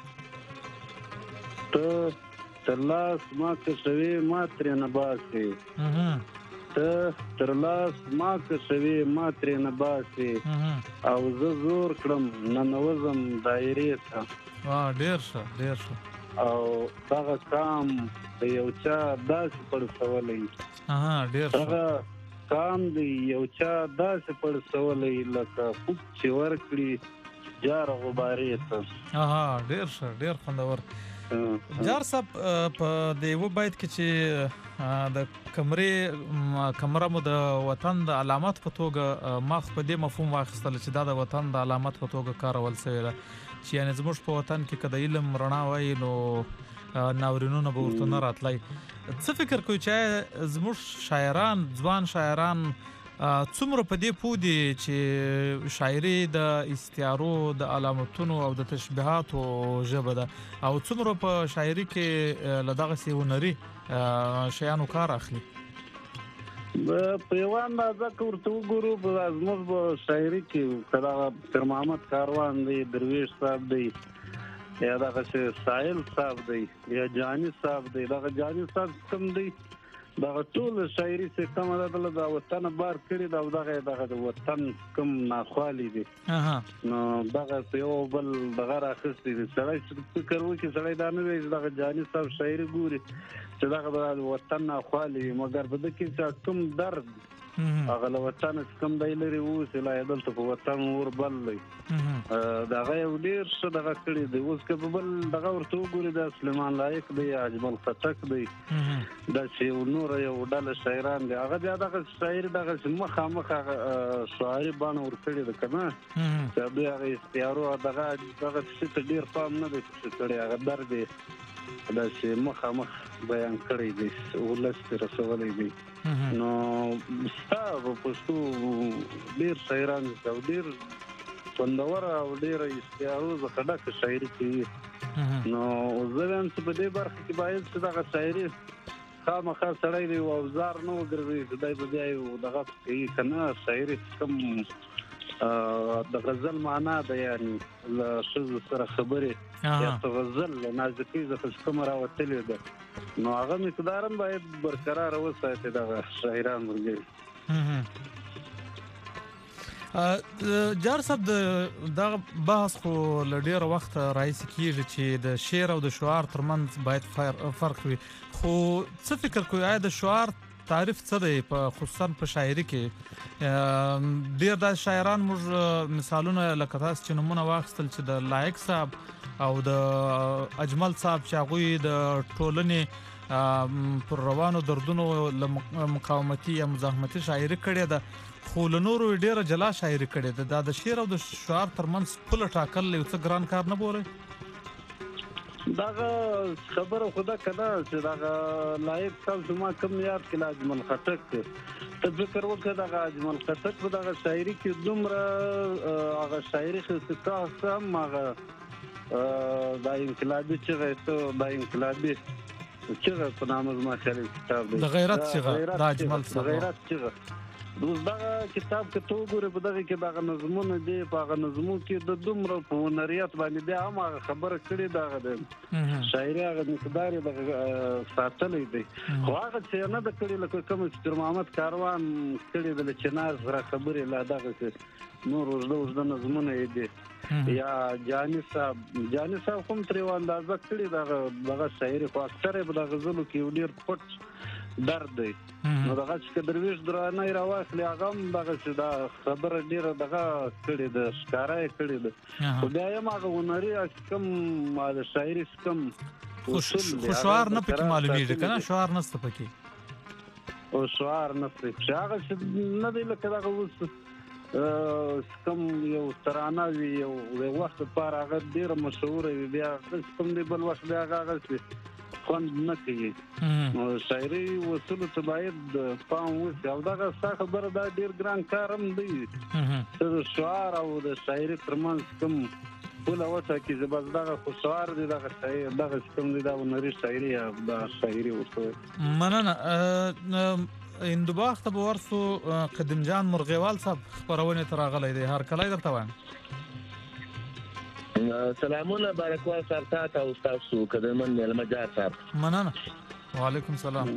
ته تر لاس ما کشوي ما ترې نه باسې ته تر لاس ما کشوي ما ترې نه باسې او زه زور کړم ننوځم دایرې ته واه ډېر ښه ډېر ښه او دغه کام د یو چا داسې پړسولی هغه کام د یو چا داسې پړسولی لکه خوب چې ورکړي جار غبارې ته اها ډېر ښه ډېر خوندور جار صاحب په د یوه بیت کې چې د کمرې کمره مو د وطن د علامت په توګه ما خو په دې مفهوم واخیستل چې دا د وطن د علامت په توګه کارول سوې ده چې یعنې زموږ په وطن کې که د علم رڼا وای نو ناورینونه به ورته نه راتلی څه فکر کوئ چې زموږ شاعران ځوان شاعران څومره په دې پوه دي چې شاعري د استعارو د علامتونو او د تشبیهاتو ژبه ده او څومره په شاعري کې له دغسې هنري شیانو کار اخلي په یوه اندازه که ورته وګورو زموږ په شاعري کې که دغه پیر محمد کاروان دی درویش صاحب دی یا دغسې ساحل صاحب دی یا جاني صاحب دی دغه جاني صاحب کوم دی دغه ټول شاعري چې کومه ده دله د وطن بار کړي ده او دغه دغه د وطن کوم ناخوالي دي نو دغه په یو بل دغه راخیستي دي سړی چې فکر وکړي سړی دا نه وایي چې دغه جاني صاحب شاعري ګوري چې دغه د وطن ناخوالي وي مګر په ده کې چې کوم درد هغه له وطن چې کوم دی لرې اوس یې لا یې دلته په وطن اور بل دی د هغه یو ډېر ښه دغه کړي دی اوس که په بل دغه ورته وګوري د سلیمان لایق دی یا اجمل خټک دی داسې یو نوره یو ډله شاعران دی هغه بیا دغه شاعري دغسې مخامخ هغه شعاري بڼه ورکړې ده که نه چې دوی هغه استعارو دغه دغه شي ته ډېر پام نه دی پسې کړی هغه درد یې داسې مخامخ بیان کړی دی ولس ته رسولی دی نو ستا په پښتو ډېر شاعران دي او ډېر خوندوره او ډېره استعارو څخه ډکه شاعري کوي نو زه وایم چې په دې برخه کې باید چې دغه شاعري خامخا سړی دی او اوزار نه وګرځوي چې دی به بیا یو دغه کوي که نه شاعري کم د غزل معنا ده یعنې له ښځو سره خبرې یا په غزل له نازکۍ څخه چې کومه راوتلې ده نو هغه مقدار هم باید برقراره وساتي دغه شاعران ملګري جار صاحب دغه بحث خو له ډېره وخته راهیسې کېږي چې د شعر او د شعار ترمنځ باید فرق وي خو څه فکر کوئ آیا د شعار تعریف څه دی په خصوصا په شاعري کې ډېر داسې شاعران موږ مثالونه لکه تاسو چې نومونه واخیستل چې د لایق صاحب او د اجمل صاحب چې هغوی د ټولنې پر روانو دردونو له مقاومتي یا مزاحمتي شاعري کړې ده خو له نورو یې ډېره جلا شاعري کړې ده دا د شعر او د شعار ترمنځ پوله ټاکل یو څه ګران کار نه بولئ دغه خبره خو ده که نه چې دغه لایق صاحب زما کوم یاد کې له اجمل خټک ته فکر وکړه دغه اجمل خټک په دغه شاعري کې دومره هغه شاعري خصوصیات هم هغه دا انقلابي چغه ته دا انقلابي چغه په نامه زما خیال کتاب دی د غیرت چغه د اجمل صاحب غیرت چغه اوس دغه کتاب کې ته وګورې په دغه کې دغه نظمونه دي په هغه نظمو کې د دومره په هنریت باندې بیا هم هغه خبره کړې دغه د شاعري هغه مقدار یې دغه ساتلی دی خو هغه چې نه ده کړې لکه کوم چې پیر محمد کاروان کړې ده له چنار سره خبرې لا دغه نور اوږده اوږده نظمونه یې دي یا جاني صاحب جاني صاحب کوم ترې اندازه کړې دغه دغه شاعري خو اکثر یې په دغه غزلو کې یو ډېر پټ درد دی نو دغه چې درویش درانه راواخلي هغه هم دغه چې دا خبره ډېره دغه کړې ده ښکاره یې کړې ده خو بیا یم هغه هنري کوم د شاعري کوم اصول دی خو شعار نه پکې معلومېږي که نه شعار نشته پکې او شعار نشته چې هغه چې نه دی لکه دغه اوس کوم یو ترانه وي یو وخت لپاره هغه ډېره مشهوره وي بیا کوم دی بل وخت بیا هغه خوند نه کوي نو شاعري وصولو ته باید پام وشي او دغه ستا خبره دا ډېر ګران کار هم دی چې د شعار او د شاعري ترمنځ کوم پوله وټاکي چې بس دغه خو شعار دی دغه شاعر دغه کوم دی دا هنري شاعري یا دا شاعري ورته مننه هندوباغ ته به ورسو قدم جان مرغیوال صاحب خپرونې ته راغلی دی هرکلی درته وایم سلامونه بارکوال صاحب تاسو او تاسو قدرمن ملمجار صاحب مننه وعلیکم سلام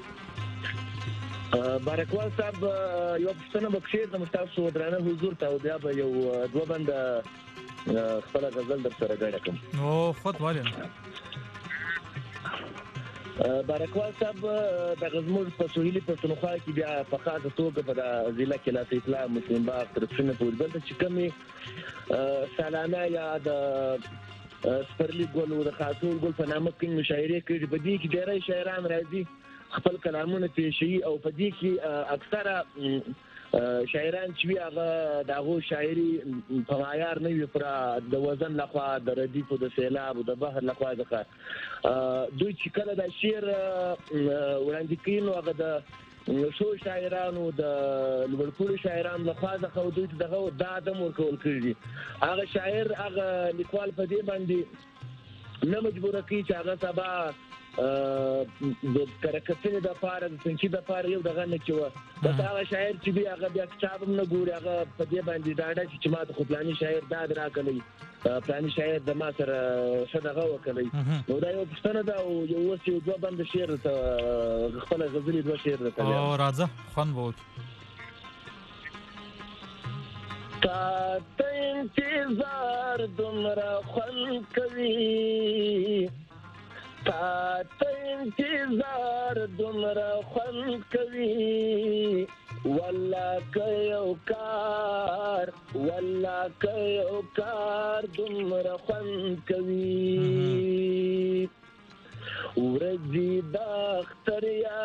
بارکوال صاحب یو پښتنه بخیر د تاسو درانه حضور ته بیا به یو دوه بند خپل غزل در سره غاړه کوم او خود والي بارکوال صاحب د غزمور په سوهیلي پښتونخوا کې بیا په خاصه توګه په ضلع کې لا اسلام مسلم باغ ترڅنه په بلته چې کمی سالانه یا د سپرلی ګل او د خاطون ګل په نامه کې مشاعره کوي په دې کې ډېری شاعران راځي خپل کلامونه پیشي او په دې کې اکثره شاعران چې هغه دغه شاعري په معیار نه وي پر د وزن لخوا د ردیف او د سیلاب او د بحر لخوا ځکه دوی چې کله د شعر وړاندې کوي نو هغه د شو شاعرانو د لوړپوړو شاعرانو لخوا ځکه دوی دغه د ادم ورکول کړي هغه شاعر هغه لیکوال په دې باندې نه مجبور کوي چې هغه سبا د کرکټنې د پاره د څنګه د پاره یو دغه نه چوه دا هغه شاعر چې بیا هغه بیا کتاب هم نه ګوري هغه په دې باندې دا چې ما ته خو پلاني شاعر دا راکړي پلاني شاعر د ما سره شدغه وکړي نو دا یو پښتنه دا یو اوس یو دوه بند شعر ته خپل غزلې دوه شعر راکړي او راځه خوان ووت تا ته انتظار دومره خوند کوي تا ته انتظار دومره خوند کوي والله که یو کار والله که یو کار دومره خوند کوي ورځي د اختر یا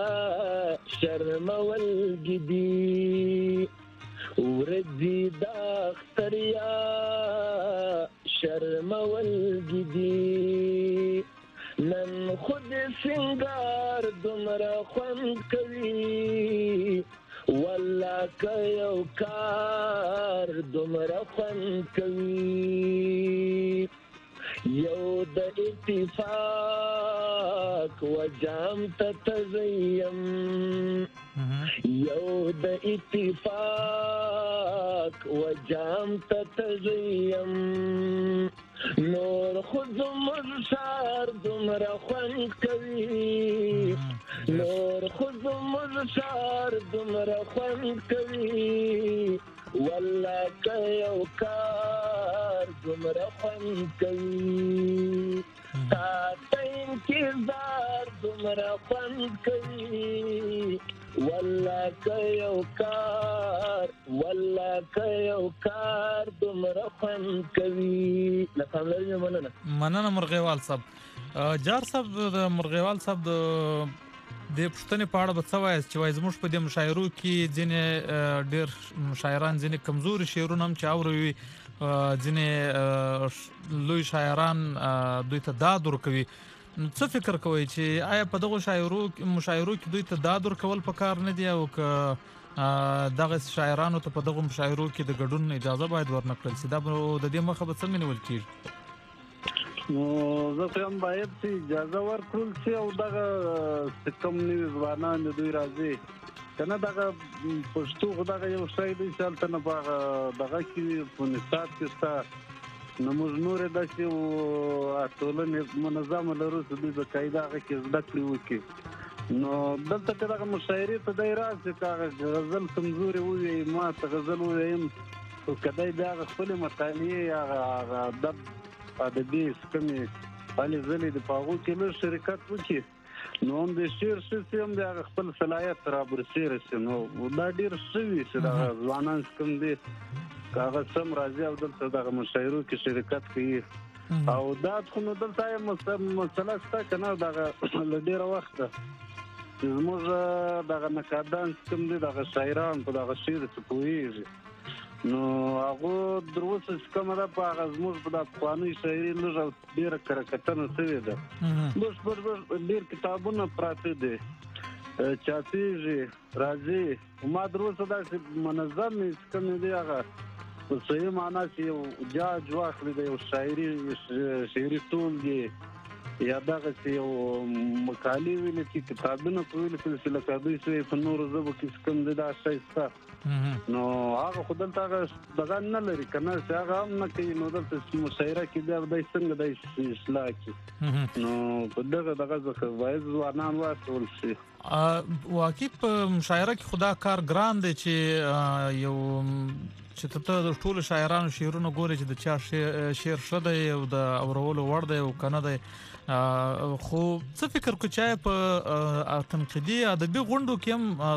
شرمولګي دي ورځي د اختر یا شرمولګي دي نن خود سنگار دومره خوند کوي والله که یو کار دومره خوند کوي یو د اتفاق و جام ته تزیم یو د اتفاق و جام ته تزیم نور خود مزشار دومره خوند کوي نور خود مزشار دومره خوند کوي والله که یو کار دومره خوند کوي تا ته انتظار دومره خوند کوي والله که یو کار والله که یو کار دومره خوند کوي لکه لري مننه مننه مرغیوال صاحب جار صاحب د مرغیوال صاحب د د پښتنې په اړه به څه وایي چې وایي زموږ په دې مشاعرو کې ځینې ډېر شاعران ځینې کمزوري شعرونه هم چې اوري ځینې لوی شاعران دوی ته داد ورکوي څه فکر کوئ چې آیا په دغو شاعرو مشاعرو کې دوی ته داد ورکول پکار نه دي او که دغه شاعرانو ته په دغو مشاعرو کې د ګډون اجازه باید ورنکړل شي دا به د دې مخه به څنګه نیول کېږي نو زه هم باید چې اجازه ورکړل شي او دغه کوم نوي ځوانان دوی راځي کنه دغه پښتو خو دغه یو شی دی چې هلته نه په دغه کې په نصاب کې ستا نو موږ نورې داسې ټولنې منظمه لرو چې دوی په قاعده هغه کې زده کړې وکړي. نو دلته که دغه مشاعرې ته دی راشي که هغه غزل کمزورې ووایي ما ته غزل ووایم خو که دی بیا هغه خپلې مطالعې هغه ادب ادبي کومې هلې ځلې دي په هغو کې لږ شرکت وکړي نو هم د شعر ښه شي هم د هغه خپل صلاحیت رابرسېره شي. نو دا ډېر ښه وي چې دغه ځوانان چې کوم دي که هغه سم راځي او دلته دغه مشاعرو کې شرکت کوي او دا خو نو دلته یې مسله شته که نه دغه له ډېره وخته چې زموږ دغه نقادان چې کوم دي دغه شاعران په دغه شعر څه پوهېږي نو هغو در اوسه چې کومه ده په هغه زموږ په دا پخوانۍ شاعري لږ او ډېره کره کتنه شوې ده. بشپړ ډېر کتابونه پراته دي چاپېږي راځي ما در اوسه داسې منظم چې کومې دي هغه په صحیح معنا چې یو جاج واخلي د یو شاعري شعري ټول دی یا دغسې یو مقالې ولیکي کتابونه په ولیکل چې لکه دوی سوی په نورو ژبو کې کوم دی دا شی شته نو هغه خو دلته هغه دغه نه لري که نه چې هغه هم نه کوي نو دلته مشاعره کې بیا دی څنګه دی اصلاح کړي نو په دغه دغه څخه باید ځوانان واچول شي. واقعي په مشاعره کې خو دا کار ګران دی چې یو چې ته د ټولو شاعرانو شعرونه ګورې چې د چا شعر ښه دی او د اورولو وړ دی او که نه دی خو څه فکر کو چې په تنقیدي ادبي غونډو کې هم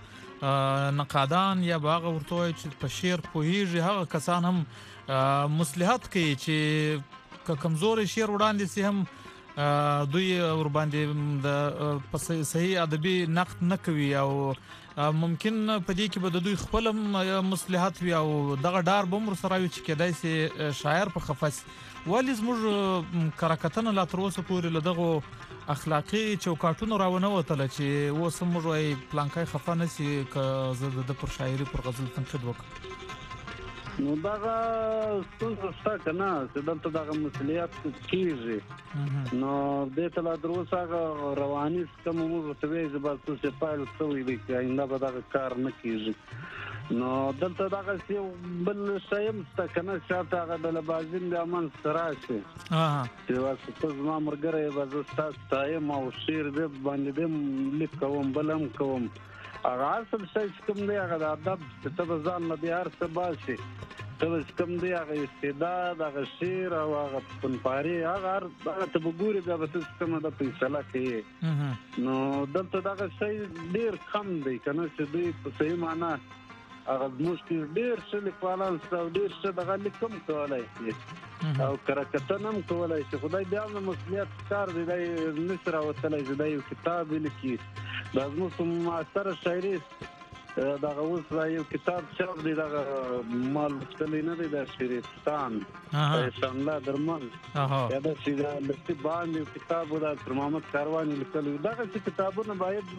زموږ نقادان یا به هغه ورته وایي چې په شعر پوهېږي هغه کسان هم مصلحت کوي چې که کمزوري شعر وړاندې سي هم دوی ورباندې د په صحیح ادبي نقد نه کوي او ممکن په دې کې به د دوی خپل هم مصلحت وي او دغه ډار به هم ورسره وي چې کیدای سي شاعر په خفه سي. ولې زموږ کره کتنه لا تر اوسه پورې له دغو اخلاقي چوکاټونو راونه وتله چې اوس هم موږ وایي پلانکی خفه نه سي که زه د ده پر شاعري پر غزل تنقید وکړم نو دغه ستونزه شته که نه چې دلته دغه مسؤلیت کېږي نو دې ته لا تر اوسه هغه رواني کومه موږ ورته وایي چې بس اوس یې پایل شوی دی چې آینده به دغه کار نه کېږي نو دلته دغسې یو بل شی هم شته که نه چې هلته هغه ډلهبازي بیا منځته راشي چې بس ته زما ملګری یې به زه ستا ستایم او شعر دې باندې دې لیک کوم بل هم کوم هغه اصل شی چې کوم دی هغه د ادب چې ته به ځان له دې هر څه باسي ته به چې کوم دی هغه استعداد هغه شعر او هغه فنپارې هغه هر هغه ته به ګورې بیا به ته چې کومه ده فیصله کوې نو دلته دغه شی ډېر کم دی که نه چې دوی په صحیح معنا هغه زموږ کې ډېر ښه لیکوالان شته او ډېر ښه دغه لیک هم کولی شي او کره کتنه هم کولی شي خو دی بیا هم د مسؤلیت کار دی دی نه شي راوتلی چې دی یو کتاب ولیکي دا زموږ په معاصره شاعري دغه اوس دا یو کتاب چاپ دی دغه ما لوستلی نه دی دا شریفتان احسان الله درمل یا داسې دا لستي باندې یو کتاب و دا تر محمد کاروان یې لیکلی و دغسې کتابونه باید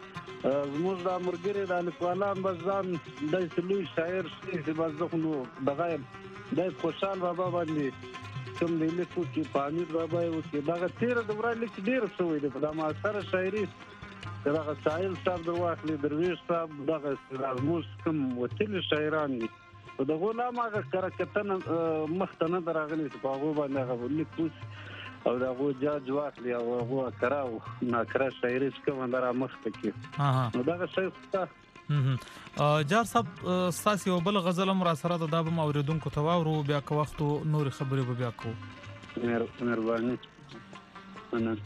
زموږ دا ملګري دا لیکوالان بس ځان داسې لوی شاعر شي چې بس زه خو نو دغه یم دی خوشحال بابا باندې کوم دی لیک وکړي په حمید بابا یې وکړي دغه تېره دوره لیک ډېر شوی دی په دا معاصره شاعري که دغه ساحل صاحب در واخلي درویش صاحب دغه زموږ کوم وتلي شاعران دي په دغو لا هم هغه کره کتنه مخته نه ده راغلې چې په هغو باندې هغه لیک وشي او د هغو جاج واخلي او هغو کره او ناکره شاعري چې کومه ده رامخته کړي نو دغه شی شته. جار صاحب ستاسې یو بل غزل هم راسره ده دا به م اورېدونکو ته واورو بیا که وخت و نورې خبرې به بیا کوو. مهرباني مننه.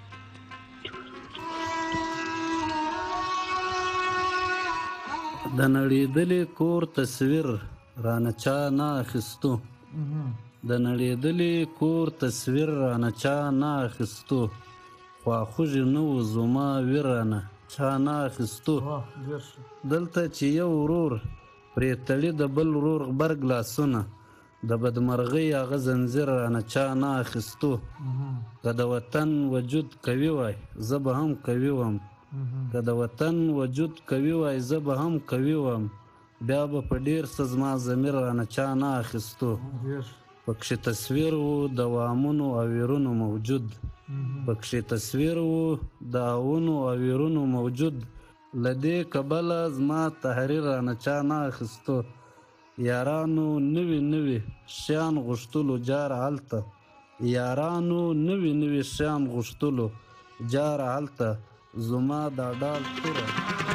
د نړېدلې کور تصویر رانه چا نه اخیستو د نړېدلې کور تصویر رانه چا نه اخیستو خواخوږي نه و زما ویرانه چا نه اخیستو دلته چې یو ورور پرې تړي د بل ورور غبرګ لاسونه د بدمرغۍ هغه زنځیر رانه چا نه اخیستو که د وطن وجود کوي وای زه به هم کوي وم که د وطن وجود کوي وای زه به هم کوي وم بیا به په ډېر څه زما ضمیر رانه چا نه اخیستو پکښې تصویر و د وامونو او ویرونو موجود پکښې تصویر و د اوونو او ویرونو موجود لدې کبله زما تحریر رانه چا نه اخیستو یارانو نوي نوي شیان غوښتلو جار هلته یارانو نوي نوي شیان غوښتلو جار هلته زما دا ډال توره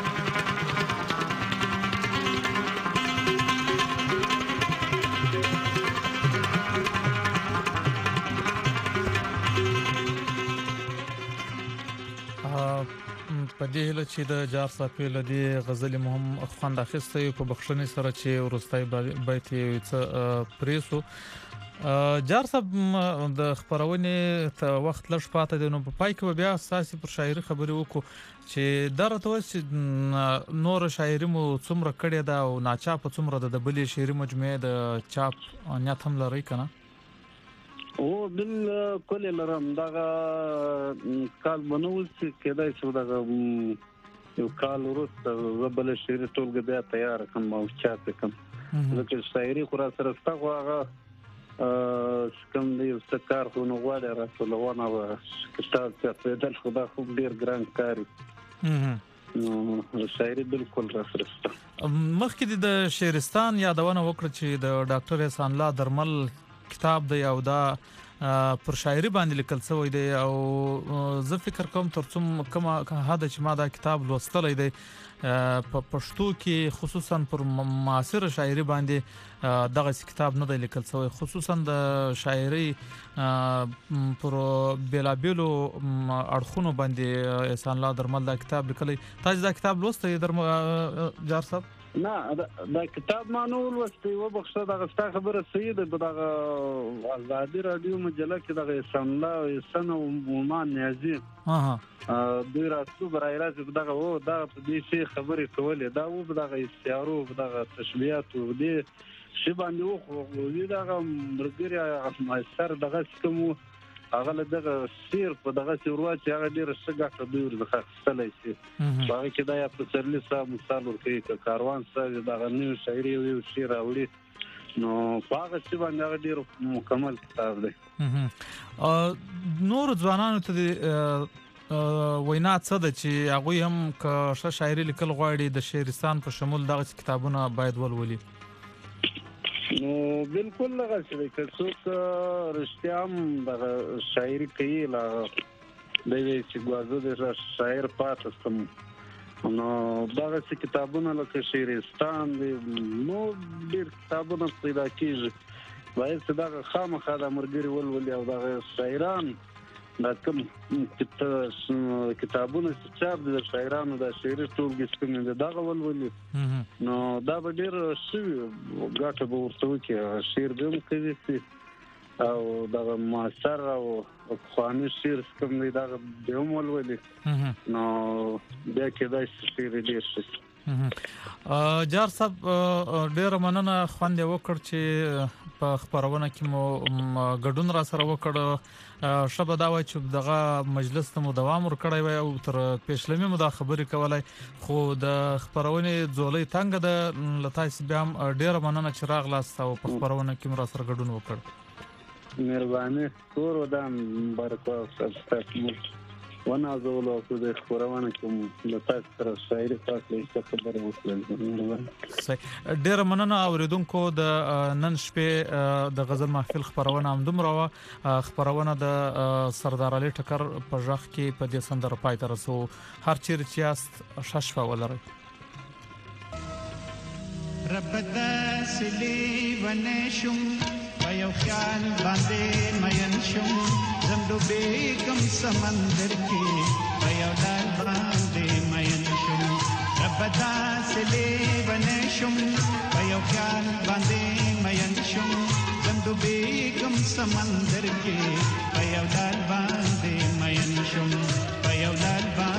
په دې هیله چې د جار صافي له دې غزل مهم خوند اخیسته په بخښنې سره چې ورستای بیت یې پریسو جار صاحب د خبرونې ته وخت لږ پاتې دی نو په پای کې بیا اساسي پر شاعري خبرې وکړو چې درته چې نور شاعري مو څومره کړې ده او ناچاپ څومره د بلې شعري مجموعه د چاپ نیت هم لري کنه او بالکل لرم دغه کال بنول چې کېدای شو دغه یو کال وروسته زبل شعري ټولګه بیا تیار کوم او چاپ کوم ځکه شاعري خو را سره ستغه هغه کوم دی څه کار خو نو غواړي راټولونه و کتاب ته بدل خو دا خو ډیر ګران کاری نو شاعري بالکل را سره ست مخکې د شعرستان یادونه وکړه چې د ډاکټر احسان الله درمل کتاب دی او دا پر شاعري باندې لیکل شوی دی او زه فکر کوم ترڅوم کومه هدا چې ما دا کتاب لوستلی دی په پښتو کې خصوصا پر معاصر شاعري باندې دغه کتاب نه دی لیکل شوی خصوصا د شاعري پر بلابلو اړخونو باندې احسان الله درمل دا کتاب لیکلی تاسو دا کتاب لوستلی جار صاحب نه دا کتاب ما نو ولوستي و بخښه دا غستا خبره صحیح ده دغه ازادي رادیو مجله کې دغه احسان الله احسان او مومن نیازي ها دوی راتلو برای راځي دغه و دا په دې شی خبرې کولې دا و دغه استعارو دغه تشبيهات و دې شی باندې و خو دغه مرګري ما سر دغه کوم هغه دغه سیر په دغه سیروا چې هغه ډیر څنګه دوی ورته خستلای شي هغه کې دا په سرلی صاحب مثال ورکړي کاروان صاحب دغه نیو شاعري او شعر اوړي نو هغه چې باندې ډیر مکمل کتاب دی نور ځوانانو ته وینا څه ده چې هغه هم که شاعري لیکل غواړي د شعرستان په شمول دغه کتابونه باید ولولي نو بالکل لږه چې څوک رښتیا هم د شاعري کوي لا د دې چې غواړو د شاعر پاتې سم نو دغه کتابونه لکه شعرستان دي نو ډېر کتابونه پیدا کیږي باید چې دغه خامخا د مرګري ولولي او دغه شاعران دا کوم کتابونه چې چاپ دي د شاعرانو د شعري ټولګي څخه د دغه ولولي نو دا به ډیر شوي ګټه به ورته وکړي شعر به هم کوي او دغه معاصر او خواني شعر کوم دی دغه به هم ولولي نو بیا کېدای شي شعر ډیر شي جار صاحب ډیر مننه خوند وکړ چې په خبرونه کې مو ګډون را سره وکړ شبه دا وای چې دغه مجلس ته مو دوام ورکړی وای او تر پېشلمې مو دا خبرې کولای خو د خبرونې ځولې تنګ د لتاس بیا هم ډیر مننه چې راغلاست او په خبرونه کې مو را سره ګډون وکړ مهرباني کور ودان برکو تاسو وانا زول او د خبرونه کوم لتاس سره شاعري فاصله څه خبره وکړل ډیر مننه اوریدونکو د نن شپې د غزل محفل خبرونه هم دومره خبرونه د سردار علي ټکر په ځخ کې په دې سندره پای ته رسو هر چیر چې است ششفه ولري رب داسلی ونشم پيو خیال باندې مین شم زم ډوبېږم سمندر کې پيو ډال باندې مین شم رب داسې لیونی شم پيو خیال باندې مین شم زم ډوبېږم سمندر کې پيو ډال باندې مین شم پيو ډال